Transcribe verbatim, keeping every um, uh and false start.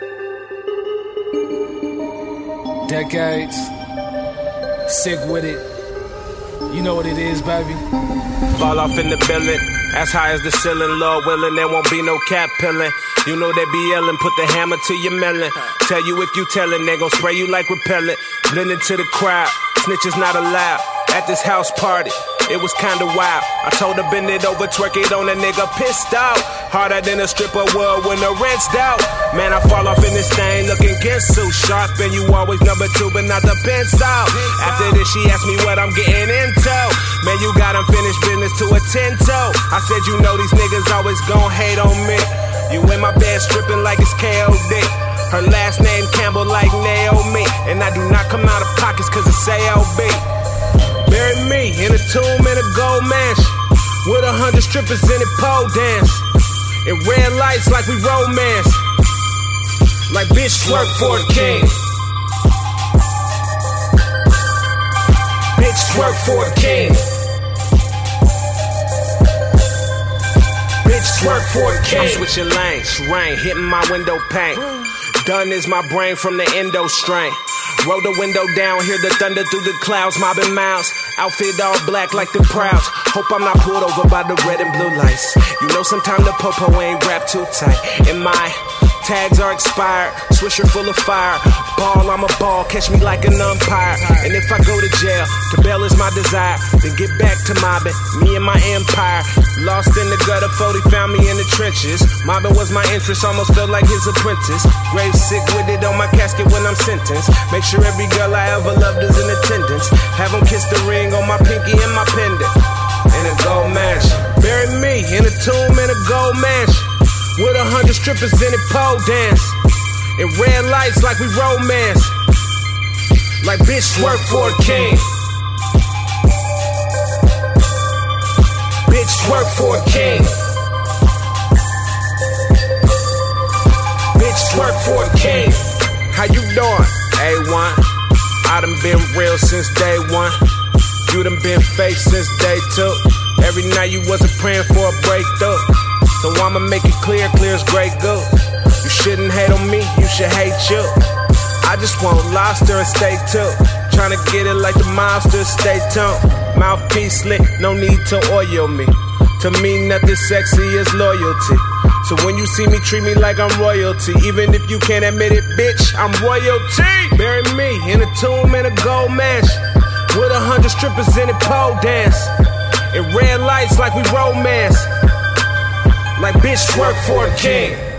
Decades, sick with it. You know what it is, baby. Fall off in the building, as high as the ceiling. Lord willing, there won't be no cap peeling. You know they be yelling, put the hammer to your melon. Tell you if you tellin', they gon' spray you like repellent. Blend into the crowd, snitches not allowed. At this house party, it was kinda wild. I told her bend it over, twerk it on a nigga pissed out. Harder than a stripper would when the rent's out. Man, I fall off in this thing looking so sharp. And you always number two, but not the pencil. After this, she asked me what I'm getting into. Man, you got unfinished business to attend to. I said, you know these niggas always gon' hate on me. You in my bed stripping like it's K O D. Her last name Campbell like Naomi. And I do not come out of pockets cause it's A L B. Bury me in a tomb in a gold mansion with a hundred strippers in it pole dance. And red lights like we romance. Like bitch twerk for a king. Bitch twerk for a king. Bitch twerk for a king. I'm switching lanes, rain hitting my window pane. Done is my brain from the endo strain. Roll the window down, hear the thunder through the clouds, mobbing miles. Outfit all black like the Prouds. Hope I'm not pulled over by the red and blue lights. You know sometimes the popo ain't wrapped too tight. And my tags are expired, swisher full of fire. Ball, I'm a ball, catch me like an umpire. And if I go to jail, the bail is my desire. Then get back to mobbing, me and my empire. Lost in the gutter, Fody found me in the trenches. Mobbing was my interest, almost felt like his apprentice. Grave sick with it on my casket when I'm sentenced. Make sure every girl I ever loved is in attendance. Have them kiss the ring on my pinky and my pendant. In a gold mansion. Bury me in a tomb in a gold mansion with a hundred strippers in it pole dance. And red lights like we romance. Like bitch twerk for a king. Bitch twerk for a king. Bitch twerk for a king. How you doing? A one. I done been real since day one. You done been fake since day two. Every night you wasn't praying for a breakthrough. So I'ma make it clear, clear as Grey Goose. You shouldn't hate on me, you should hate you. I just want lobster and steak too. Tryna get it like the mobsters, stay tuned. Mouthpiece slick, no need to oil me. To me, nothing sexy is loyalty. So when you see me, treat me like I'm royalty. Even if you can't admit it, bitch, I'm royalty. Bury me in a tomb in a gold mansion with a hundred strippers in it pole dance. And red lights like we romance. Like bitch twerk for a king.